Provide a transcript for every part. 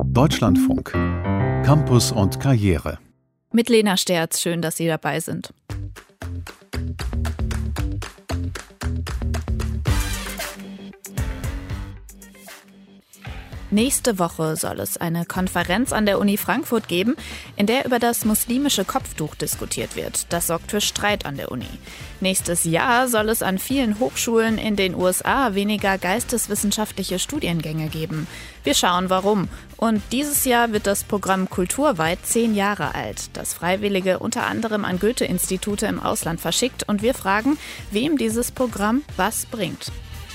Deutschlandfunk. Campus und Karriere. Mit Lena Sterz, schön, dass Sie dabei sind. Nächste Woche soll es eine Konferenz an der Uni Frankfurt geben, in der über das muslimische Kopftuch diskutiert wird. Das sorgt für Streit an der Uni. Nächstes Jahr soll es an vielen Hochschulen in den USA weniger geisteswissenschaftliche Studiengänge geben. Wir schauen, warum. Und dieses Jahr wird das Programm Kulturweit 10 Jahre alt, das Freiwillige unter anderem an Goethe-Institute im Ausland verschickt. Und wir fragen, wem dieses Programm was bringt.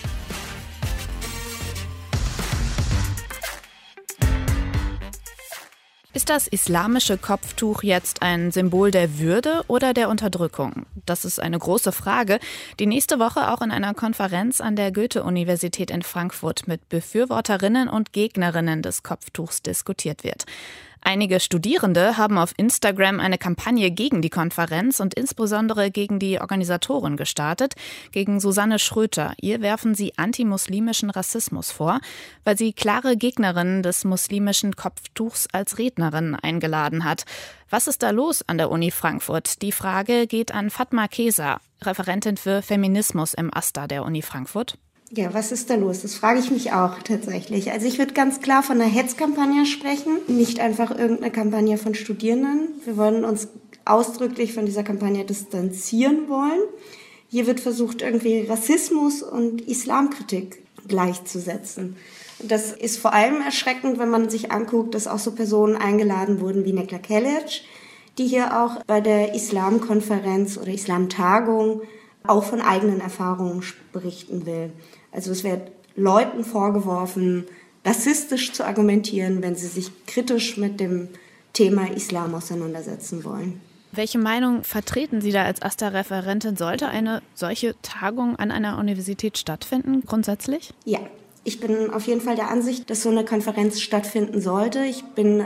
Ist das islamische Kopftuch jetzt ein Symbol der Würde oder der Unterdrückung? Das ist eine große Frage, die nächste Woche auch in einer Konferenz an der Goethe-Universität in Frankfurt mit Befürworterinnen und Gegnerinnen des Kopftuchs diskutiert wird. Einige Studierende haben auf Instagram eine Kampagne gegen die Konferenz und insbesondere gegen die Organisatorin gestartet, gegen Susanne Schröter. Ihr werfen sie antimuslimischen Rassismus vor, weil sie klare Gegnerinnen des muslimischen Kopftuchs als Rednerin eingeladen hat. Was ist da los an der Uni Frankfurt? Die Frage geht an Fatma Keser, Referentin für Feminismus im AStA der Uni Frankfurt. Ja, was ist da los? Das frage ich mich auch tatsächlich. Also ich würde ganz klar von einer Hetzkampagne sprechen, nicht einfach irgendeine Kampagne von Studierenden. Wir wollen uns ausdrücklich von dieser Kampagne distanzieren wollen. Hier wird versucht, irgendwie Rassismus und Islamkritik gleichzusetzen. Das ist vor allem erschreckend, wenn man sich anguckt, dass auch so Personen eingeladen wurden wie Nekla Keleç, die hier auch bei der Islamkonferenz oder Islamtagung auch von eigenen Erfahrungen berichten will. Also es wird Leuten vorgeworfen, rassistisch zu argumentieren, wenn sie sich kritisch mit dem Thema Islam auseinandersetzen wollen. Welche Meinung vertreten Sie da als AStA-Referentin? Sollte eine solche Tagung an einer Universität stattfinden, grundsätzlich? Ja. Ich bin auf jeden Fall der Ansicht, dass so eine Konferenz stattfinden sollte. Ich bin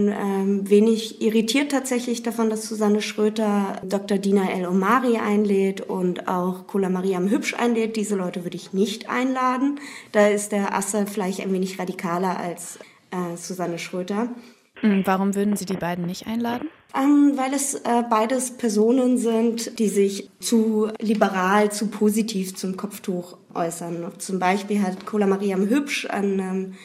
ein wenig irritiert tatsächlich davon, dass Susanne Schröter Dr. Dina El-Omari einlädt und auch Kola Mariam Hübsch einlädt. Diese Leute würde ich nicht einladen. Da ist der AStA vielleicht ein wenig radikaler als Susanne Schröter. Warum würden Sie die beiden nicht einladen? Weil es beides Personen sind, die sich zu liberal, zu positiv zum Kopftuch äußern. Zum Beispiel hat Kola Mariam Hübsch an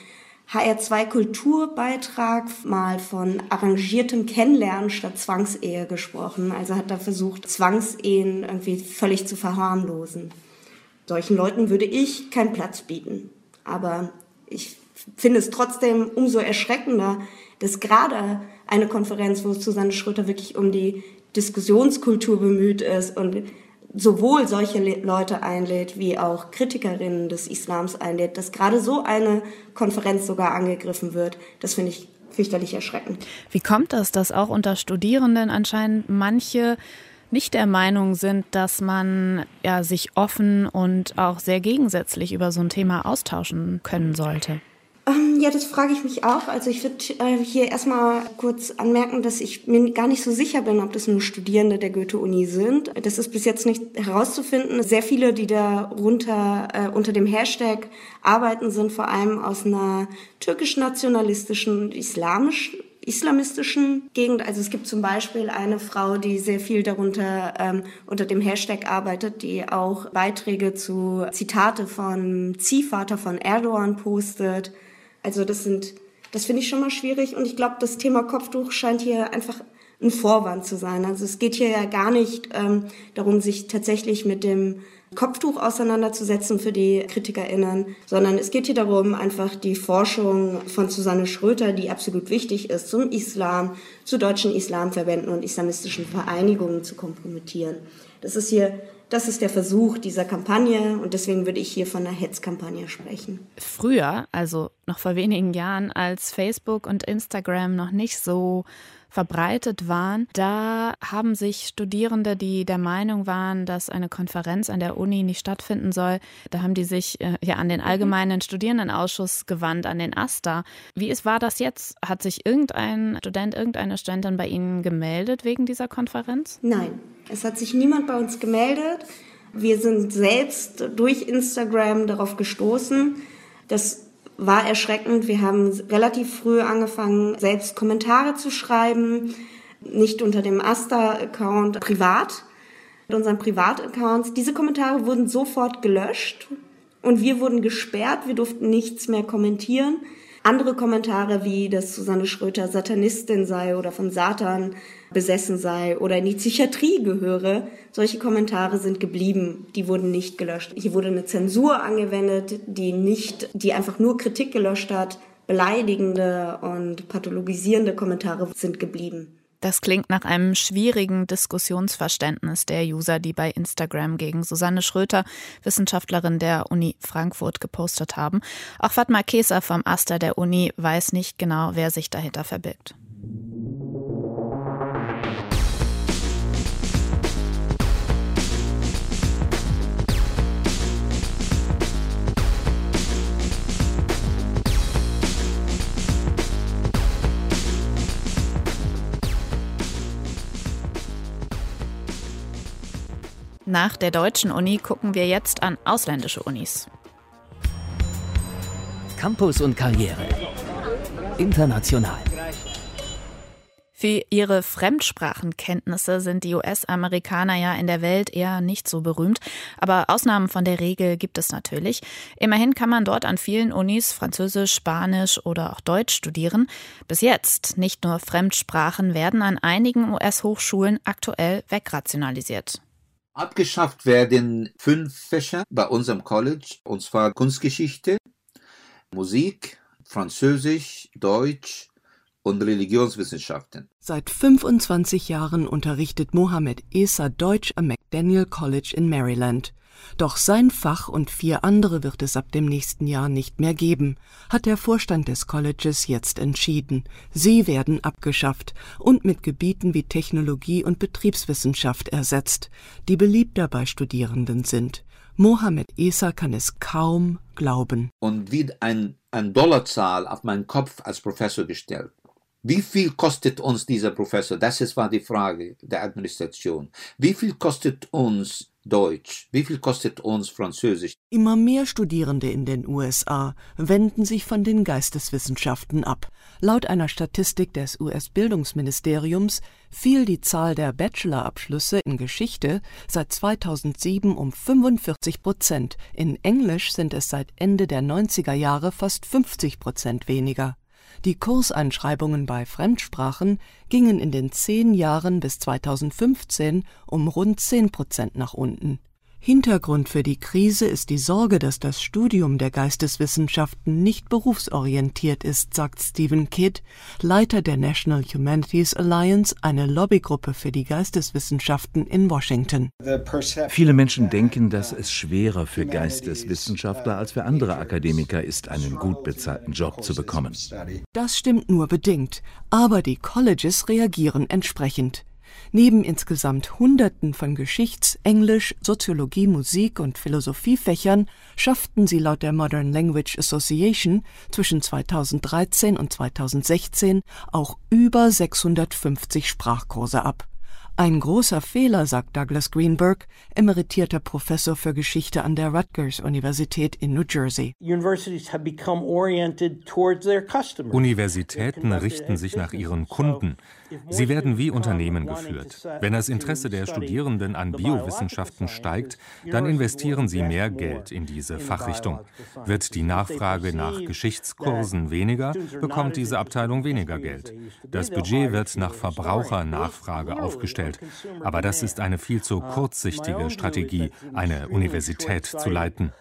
HR2 Kulturbeitrag mal von arrangiertem Kennenlernen statt Zwangsehe gesprochen. Also hat da versucht, Zwangsehen irgendwie völlig zu verharmlosen. Solchen Leuten würde ich keinen Platz bieten. Aber ich finde es trotzdem umso erschreckender, dass gerade eine Konferenz, wo Susanne Schröter wirklich um die Diskussionskultur bemüht ist und sowohl solche Leute einlädt, wie auch Kritikerinnen des Islams einlädt, dass gerade so eine Konferenz sogar angegriffen wird, das finde ich fürchterlich erschreckend. Wie kommt das, dass auch unter Studierenden anscheinend manche nicht der Meinung sind, dass man sich offen und auch sehr gegensätzlich über so ein Thema austauschen können sollte? Ja, das frage ich mich auch. Also ich würde hier erstmal kurz anmerken, dass ich mir gar nicht so sicher bin, ob das nur Studierende der Goethe-Uni sind. Das ist bis jetzt nicht herauszufinden. Sehr viele, die da unter dem Hashtag arbeiten, sind vor allem aus einer türkisch-nationalistischen und islamistischen Gegend. Also es gibt zum Beispiel eine Frau, die sehr viel darunter unter dem Hashtag arbeitet, die auch Beiträge zu Zitate von Ziehvater von Erdogan postet. Also das finde ich schon mal schwierig und ich glaube, das Thema Kopftuch scheint hier einfach ein Vorwand zu sein. Also es geht hier ja gar nicht darum, sich tatsächlich mit dem Kopftuch auseinanderzusetzen für die KritikerInnen, sondern es geht hier darum, einfach die Forschung von Susanne Schröter, die absolut wichtig ist, zum Islam, zu deutschen Islamverbänden und islamistischen Vereinigungen zu kompromittieren. Das ist der Versuch dieser Kampagne und deswegen würde ich hier von einer Hetzkampagne sprechen. Früher, also noch vor wenigen Jahren, als Facebook und Instagram noch nicht so verbreitet waren, da haben sich Studierende, die der Meinung waren, dass eine Konferenz an der Uni nicht stattfinden soll, da haben die sich an den allgemeinen Studierendenausschuss gewandt, an den AStA. War das jetzt? Hat sich irgendein Student, irgendeine Studentin bei Ihnen gemeldet wegen dieser Konferenz? Nein, es hat sich niemand bei uns gemeldet. Wir sind selbst durch Instagram darauf gestoßen, dass war erschreckend. Wir haben relativ früh angefangen, selbst Kommentare zu schreiben, nicht unter dem Asta-Account, privat, mit unseren Privataccounts. Diese Kommentare wurden sofort gelöscht und wir wurden gesperrt, wir durften nichts mehr kommentieren. Andere Kommentare wie, dass Susanne Schröter Satanistin sei oder von Satan besessen sei oder in die Psychiatrie gehöre, solche Kommentare sind geblieben, die wurden nicht gelöscht. Hier wurde eine Zensur angewendet, die einfach nur Kritik gelöscht hat. Beleidigende und pathologisierende Kommentare sind geblieben. Das klingt nach einem schwierigen Diskussionsverständnis der User, die bei Instagram gegen Susanne Schröter, Wissenschaftlerin der Uni Frankfurt, gepostet haben. Auch Fatma Keser vom Asta der Uni weiß nicht genau, wer sich dahinter verbirgt. Nach der deutschen Uni gucken wir jetzt an ausländische Unis. Campus und Karriere. International. Für ihre Fremdsprachenkenntnisse sind die US-Amerikaner ja in der Welt eher nicht so berühmt. Aber Ausnahmen von der Regel gibt es natürlich. Immerhin kann man dort an vielen Unis Französisch, Spanisch oder auch Deutsch studieren. Bis jetzt, nicht nur Fremdsprachen, werden an einigen US-Hochschulen aktuell wegrationalisiert. Abgeschafft werden 5 Fächer bei unserem College, und zwar Kunstgeschichte, Musik, Französisch, Deutsch und Religionswissenschaften. Seit 25 Jahren unterrichtet Mohamed Esa Deutsch am McDaniel College in Maryland. Doch sein Fach und 4 andere wird es ab dem nächsten Jahr nicht mehr geben, hat der Vorstand des Colleges jetzt entschieden. Sie werden abgeschafft und mit Gebieten wie Technologie und Betriebswissenschaft ersetzt, die beliebter bei Studierenden sind. Mohamed Esa kann es kaum glauben. Und wird ein Dollarzahl auf meinen Kopf als Professor gestellt. Wie viel kostet uns dieser Professor? Das war die Frage der Administration. Wie viel kostet uns Deutsch? Wie viel kostet uns Französisch? Immer mehr Studierende in den USA wenden sich von den Geisteswissenschaften ab. Laut einer Statistik des US-Bildungsministeriums fiel die Zahl der Bachelorabschlüsse in Geschichte seit 2007 um 45%. In Englisch sind es seit Ende der 90er Jahre fast 50% weniger. Die Kurseinschreibungen bei Fremdsprachen gingen in den 10 Jahren bis 2015 um rund 10% nach unten. Hintergrund für die Krise ist die Sorge, dass das Studium der Geisteswissenschaften nicht berufsorientiert ist, sagt Stephen Kidd, Leiter der National Humanities Alliance, eine Lobbygruppe für die Geisteswissenschaften in Washington. Viele Menschen denken, dass es schwerer für Geisteswissenschaftler als für andere Akademiker ist, einen gut bezahlten Job zu bekommen. Das stimmt nur bedingt, aber die Colleges reagieren entsprechend. Neben insgesamt Hunderten von Geschichts-, Englisch-, Soziologie-, Musik- und Philosophiefächern schafften sie laut der Modern Language Association zwischen 2013 und 2016 auch über 650 Sprachkurse ab. Ein großer Fehler, sagt Douglas Greenberg, emeritierter Professor für Geschichte an der Rutgers-Universität in New Jersey. Universitäten richten sich nach ihren Kunden. Sie werden wie Unternehmen geführt. Wenn das Interesse der Studierenden an Biowissenschaften steigt, dann investieren sie mehr Geld in diese Fachrichtung. Wird die Nachfrage nach Geschichtskursen weniger, bekommt diese Abteilung weniger Geld. Das Budget wird nach Verbrauchernachfrage aufgestellt. Aber das ist eine viel zu kurzsichtige Strategie, eine Universität zu leiten.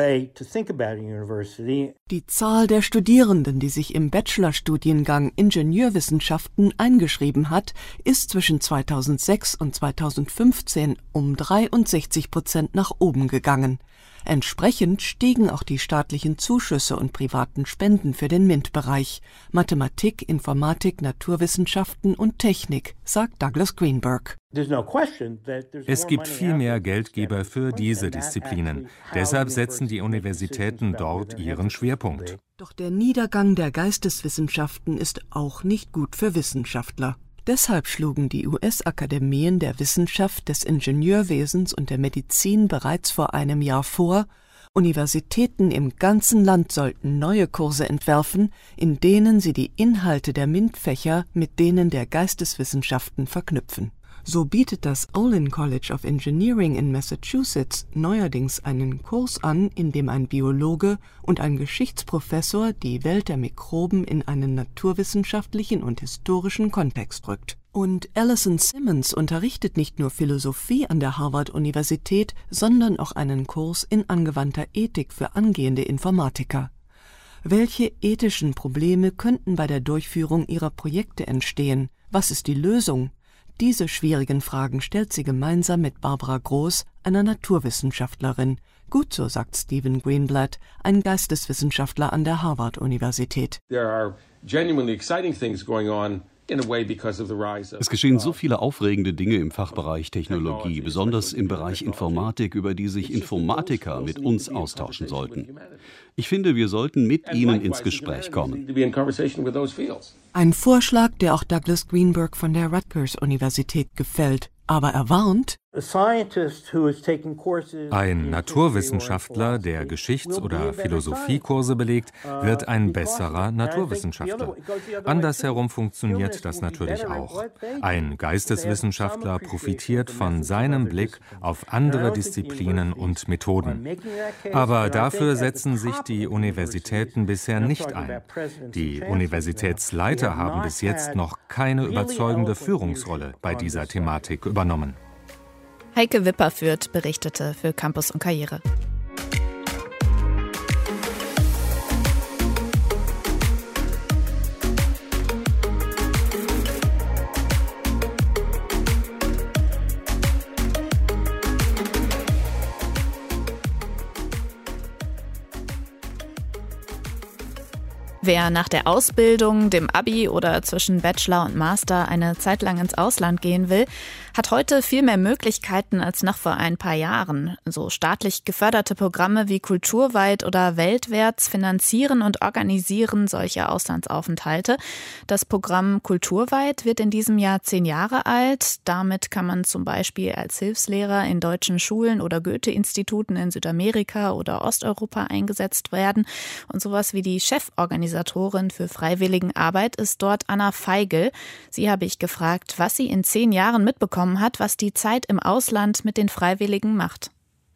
Die Zahl der Studierenden, die sich im Bachelorstudiengang Ingenieurwissenschaften eingeschrieben hat, ist zwischen 2006 und 2015 um 63% nach oben gegangen. Entsprechend stiegen auch die staatlichen Zuschüsse und privaten Spenden für den MINT-Bereich Mathematik, Informatik, Naturwissenschaften und Technik, sagt Douglas Greenberg. Es gibt viel mehr Geldgeber für diese Disziplinen. Deshalb setzen die Universitäten dort ihren Schwerpunkt. Doch der Niedergang der Geisteswissenschaften ist auch nicht gut für Wissenschaftler. Deshalb schlugen die US-Akademien der Wissenschaft, des Ingenieurwesens und der Medizin bereits vor einem Jahr vor, Universitäten im ganzen Land sollten neue Kurse entwerfen, in denen sie die Inhalte der MINT-Fächer mit denen der Geisteswissenschaften verknüpfen. So bietet das Olin College of Engineering in Massachusetts neuerdings einen Kurs an, in dem ein Biologe und ein Geschichtsprofessor die Welt der Mikroben in einen naturwissenschaftlichen und historischen Kontext rückt. Und Alison Simmons unterrichtet nicht nur Philosophie an der Harvard-Universität, sondern auch einen Kurs in angewandter Ethik für angehende Informatiker. Welche ethischen Probleme könnten bei der Durchführung ihrer Projekte entstehen? Was ist die Lösung? Diese schwierigen Fragen stellt sie gemeinsam mit Barbara Groß, einer Naturwissenschaftlerin. Gut so, sagt Stephen Greenblatt, ein Geisteswissenschaftler an der Harvard-Universität. There are genuinely exciting things going on. Es geschehen so viele aufregende Dinge im Fachbereich Technologie, besonders im Bereich Informatik, über die sich Informatiker mit uns austauschen sollten. Ich finde, wir sollten mit ihnen ins Gespräch kommen. Ein Vorschlag, der auch Douglas Greenberg von der Rutgers-Universität gefällt. Aber er warnt: Ein Naturwissenschaftler, der Geschichts- oder Philosophiekurse belegt, wird ein besserer Naturwissenschaftler. Andersherum funktioniert das natürlich auch. Ein Geisteswissenschaftler profitiert von seinem Blick auf andere Disziplinen und Methoden. Aber dafür setzen sich die Universitäten bisher nicht ein. Die Universitätsleiter haben bis jetzt noch keine überzeugende Führungsrolle bei dieser Thematik übernommen. Heike Wipperfürth berichtete für Campus und Karriere. Wer nach der Ausbildung, dem Abi oder zwischen Bachelor und Master eine Zeit lang ins Ausland gehen will, hat heute viel mehr Möglichkeiten als noch vor ein paar Jahren. So staatlich geförderte Programme wie Kulturweit oder Weltwärts finanzieren und organisieren solche Auslandsaufenthalte. Das Programm Kulturweit wird in diesem Jahr 10 Jahre alt. Damit kann man zum Beispiel als Hilfslehrer in deutschen Schulen oder Goethe-Instituten in Südamerika oder Osteuropa eingesetzt werden. Und sowas wie die Cheforganisation für Freiwilligenarbeit ist dort Anna Feigl. Sie habe ich gefragt, was sie in 10 Jahren mitbekommen hat, was die Zeit im Ausland mit den Freiwilligen macht.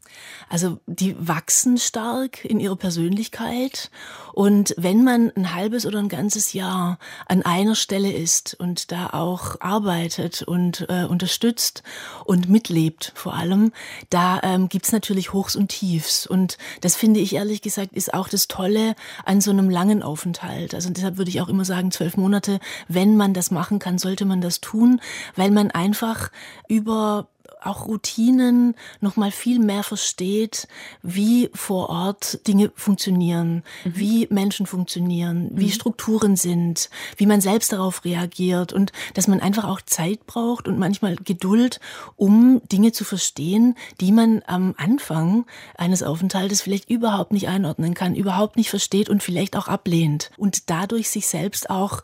Also die wachsen stark in ihrer Persönlichkeit, und wenn man ein halbes oder ein ganzes Jahr an einer Stelle ist und da auch arbeitet und unterstützt und mitlebt vor allem, da gibt's natürlich Hochs und Tiefs, und das finde ich ehrlich gesagt ist auch das Tolle an so einem langen Aufenthalt. Also deshalb würde ich auch immer sagen, 12 Monate, wenn man das machen kann, sollte man das tun, weil man einfach über auch Routinen noch mal viel mehr versteht, wie vor Ort Dinge funktionieren, wie Menschen funktionieren, wie Strukturen sind, wie man selbst darauf reagiert, und dass man einfach auch Zeit braucht und manchmal Geduld, um Dinge zu verstehen, die man am Anfang eines Aufenthaltes vielleicht überhaupt nicht einordnen kann, überhaupt nicht versteht und vielleicht auch ablehnt, und dadurch sich selbst auch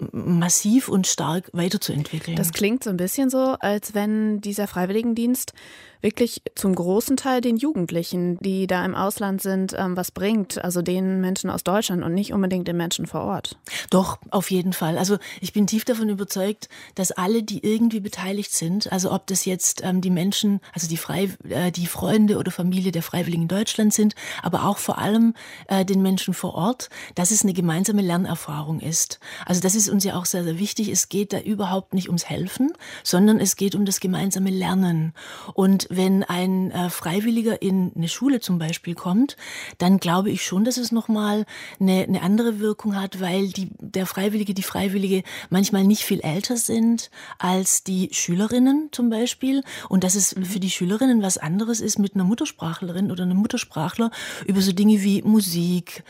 massiv und stark weiterzuentwickeln. Das klingt so ein bisschen so, als wenn dieser Freiwilligendienst wirklich zum großen Teil den Jugendlichen, die da im Ausland sind, was bringt, also den Menschen aus Deutschland und nicht unbedingt den Menschen vor Ort. Doch, auf jeden Fall. Also ich bin tief davon überzeugt, dass alle, die irgendwie beteiligt sind, also ob das jetzt die Menschen, also die Freunde oder Familie der Freiwilligen in Deutschland sind, aber auch vor allem den Menschen vor Ort, dass es eine gemeinsame Lernerfahrung ist. Also das ist uns ja auch sehr, sehr wichtig. Es geht da überhaupt nicht ums Helfen, sondern es geht um das gemeinsame Lernen. Und wenn ein Freiwilliger in eine Schule zum Beispiel kommt, dann glaube ich schon, dass es nochmal eine andere Wirkung hat, weil der Freiwillige, die Freiwillige manchmal nicht viel älter sind als die Schülerinnen zum Beispiel, und dass es für die Schülerinnen was anderes ist, mit einer Muttersprachlerin oder einem Muttersprachler über so Dinge wie Musik,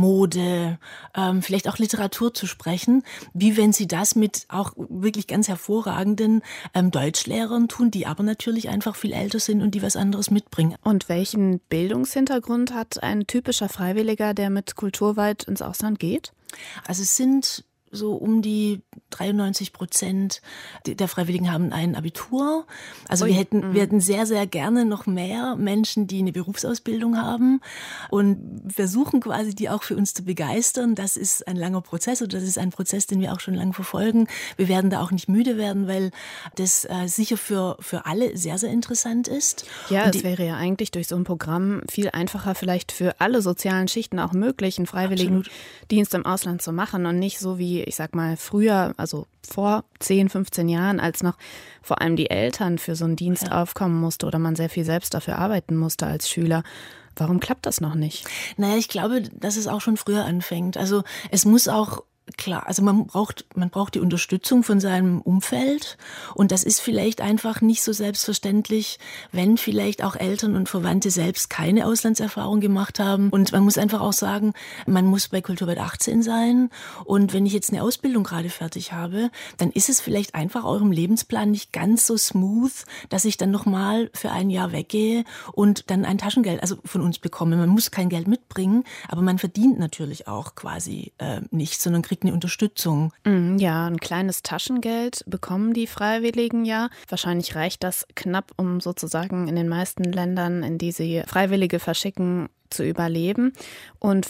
Mode, vielleicht auch Literatur zu sprechen, wie wenn sie das mit auch wirklich ganz hervorragenden Deutschlehrern tun, die aber natürlich einfach viel älter sind und die was anderes mitbringen. Und welchen Bildungshintergrund hat ein typischer Freiwilliger, der mit Kulturweit ins Ausland geht? Also es sind so um die 93% der Freiwilligen haben ein Abitur. Also wir hätten sehr, sehr gerne noch mehr Menschen, die eine Berufsausbildung haben und versuchen quasi, die auch für uns zu begeistern. Das ist ein langer Prozess und das ist ein Prozess, den wir auch schon lange verfolgen. Wir werden da auch nicht müde werden, weil das sicher für alle sehr, sehr interessant ist. Ja, es wäre ja eigentlich durch so ein Programm viel einfacher vielleicht für alle sozialen Schichten auch möglich, einen freiwilligen Dienst im Ausland zu machen und nicht so wie, ich sag mal, früher, also vor 10, 15 Jahren, als noch vor allem die Eltern für so einen Dienst aufkommen musste oder man sehr viel selbst dafür arbeiten musste als Schüler. Warum klappt das noch nicht? Naja, ich glaube, dass es auch schon früher anfängt. Also es muss auch klar, also man braucht die Unterstützung von seinem Umfeld und das ist vielleicht einfach nicht so selbstverständlich, wenn vielleicht auch Eltern und Verwandte selbst keine Auslandserfahrung gemacht haben. Und man muss einfach auch sagen, man muss bei Kulturweit 18 sein und wenn ich jetzt eine Ausbildung gerade fertig habe, dann ist es vielleicht einfach auch im Lebensplan nicht ganz so smooth, dass ich dann nochmal für ein Jahr weggehe und dann ein Taschengeld von uns bekomme. Man muss kein Geld mitbringen, aber man verdient natürlich auch quasi nichts, sondern kriegt eine Unterstützung. Ja, ein kleines Taschengeld bekommen die Freiwilligen ja. Wahrscheinlich reicht das knapp, um sozusagen in den meisten Ländern, in die sie Freiwillige verschicken, zu überleben. Und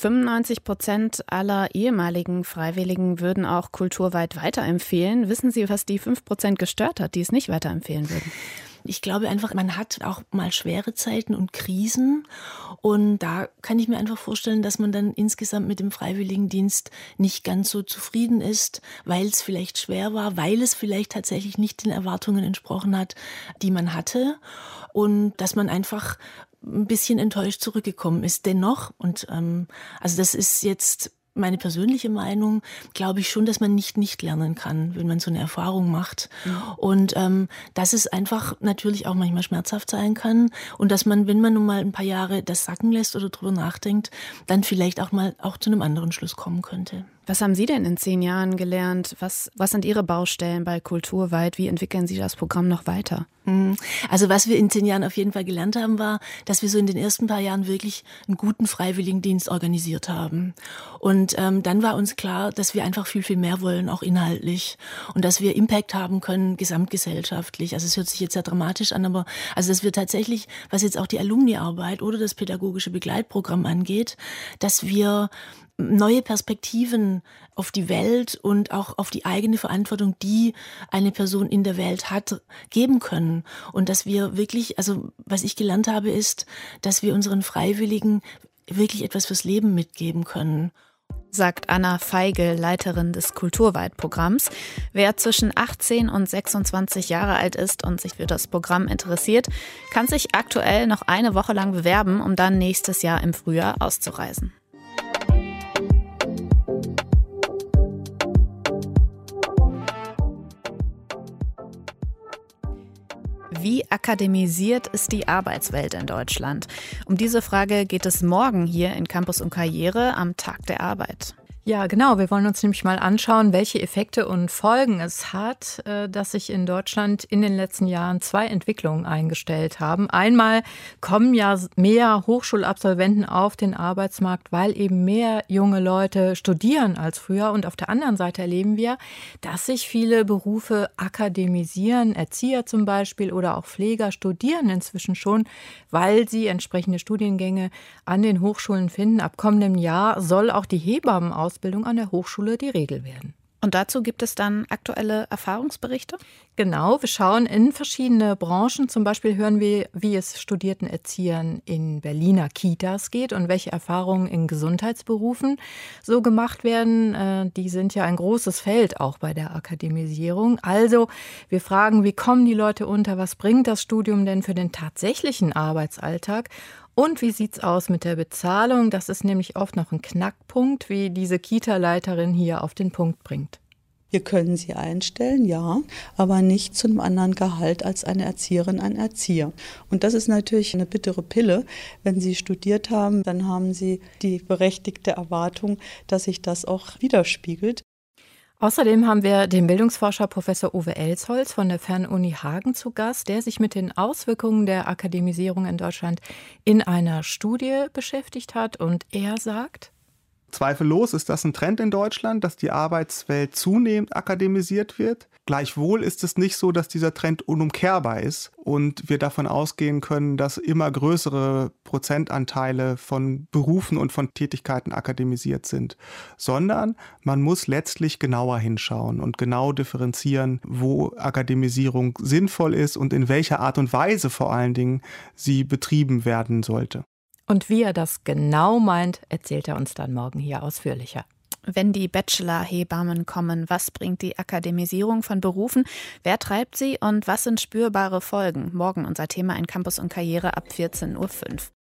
95% aller ehemaligen Freiwilligen würden auch kulturweit weiterempfehlen. Wissen Sie, was die 5% gestört hat, die es nicht weiterempfehlen würden? Ich glaube einfach, man hat auch mal schwere Zeiten und Krisen und da kann ich mir einfach vorstellen, dass man dann insgesamt mit dem Freiwilligendienst nicht ganz so zufrieden ist, weil es vielleicht schwer war, weil es vielleicht tatsächlich nicht den Erwartungen entsprochen hat, die man hatte und dass man einfach ein bisschen enttäuscht zurückgekommen ist. Dennoch, und also das ist jetzt meine persönliche Meinung, glaube ich schon, dass man nicht lernen kann, wenn man so eine Erfahrung macht. Und dass es einfach natürlich auch manchmal schmerzhaft sein kann und dass man, wenn man nun mal ein paar Jahre das sacken lässt oder drüber nachdenkt, dann vielleicht auch mal zu einem anderen Schluss kommen könnte. Was haben Sie denn in 10 Jahren gelernt? Was sind Ihre Baustellen bei Kulturweit? Wie entwickeln Sie das Programm noch weiter? Also was wir in 10 Jahren auf jeden Fall gelernt haben, war, dass wir so in den ersten paar Jahren wirklich einen guten Freiwilligendienst organisiert haben. Und dann war uns klar, dass wir einfach viel, viel mehr wollen, auch inhaltlich. Und dass wir Impact haben können, gesamtgesellschaftlich. Also es hört sich jetzt sehr dramatisch an, aber also dass wir tatsächlich, was jetzt auch die Alumni-Arbeit oder das pädagogische Begleitprogramm angeht, dass wir neue Perspektiven auf die Welt und auch auf die eigene Verantwortung, die eine Person in der Welt hat, geben können. Und dass wir wirklich, also was ich gelernt habe, ist, dass wir unseren Freiwilligen wirklich etwas fürs Leben mitgeben können. Sagt Anna Feigl, Leiterin des Kulturweit-Programms. Wer zwischen 18 und 26 Jahre alt ist und sich für das Programm interessiert, kann sich aktuell noch eine Woche lang bewerben, um dann nächstes Jahr im Frühjahr auszureisen. Wie akademisiert ist die Arbeitswelt in Deutschland? Um diese Frage geht es morgen hier in Campus und Karriere am Tag der Arbeit. Ja, genau. Wir wollen uns nämlich mal anschauen, welche Effekte und Folgen es hat, dass sich in Deutschland in den letzten Jahren 2 Entwicklungen eingestellt haben. Einmal kommen ja mehr Hochschulabsolventen auf den Arbeitsmarkt, weil eben mehr junge Leute studieren als früher. Und auf der anderen Seite erleben wir, dass sich viele Berufe akademisieren. Erzieher zum Beispiel oder auch Pfleger studieren inzwischen schon, weil sie entsprechende Studiengänge an den Hochschulen finden. Ab kommendem Jahr soll auch die Hebammenausbildung an der Hochschule die Regel werden. Und dazu gibt es dann aktuelle Erfahrungsberichte? Genau, wir schauen in verschiedene Branchen. Zum Beispiel hören wir, wie es studierten Erziehern in Berliner Kitas geht und welche Erfahrungen in Gesundheitsberufen so gemacht werden. Die sind ja ein großes Feld auch bei der Akademisierung. Also wir fragen, wie kommen die Leute unter? Was bringt das Studium denn für den tatsächlichen Arbeitsalltag? Und wie sieht's aus mit der Bezahlung? Das ist nämlich oft noch ein Knackpunkt, wie diese Kita-Leiterin hier auf den Punkt bringt. Wir können sie einstellen, ja, aber nicht zu einem anderen Gehalt als eine Erzieherin, ein Erzieher. Und das ist natürlich eine bittere Pille. Wenn Sie studiert haben, dann haben Sie die berechtigte Erwartung, dass sich das auch widerspiegelt. Außerdem haben wir den Bildungsforscher Professor Uwe Elsholz von der Fernuni Hagen zu Gast, der sich mit den Auswirkungen der Akademisierung in Deutschland in einer Studie beschäftigt hat. Und er sagt: Zweifellos ist das ein Trend in Deutschland, dass die Arbeitswelt zunehmend akademisiert wird. Gleichwohl ist es nicht so, dass dieser Trend unumkehrbar ist und wir davon ausgehen können, dass immer größere Prozentanteile von Berufen und von Tätigkeiten akademisiert sind, sondern man muss letztlich genauer hinschauen und genau differenzieren, wo Akademisierung sinnvoll ist und in welcher Art und Weise vor allen Dingen sie betrieben werden sollte. Und wie er das genau meint, erzählt er uns dann morgen hier ausführlicher. Wenn die Bachelor-Hebammen kommen, was bringt die Akademisierung von Berufen? Wer treibt sie und was sind spürbare Folgen? Morgen unser Thema in Campus und Karriere ab 14.05 Uhr.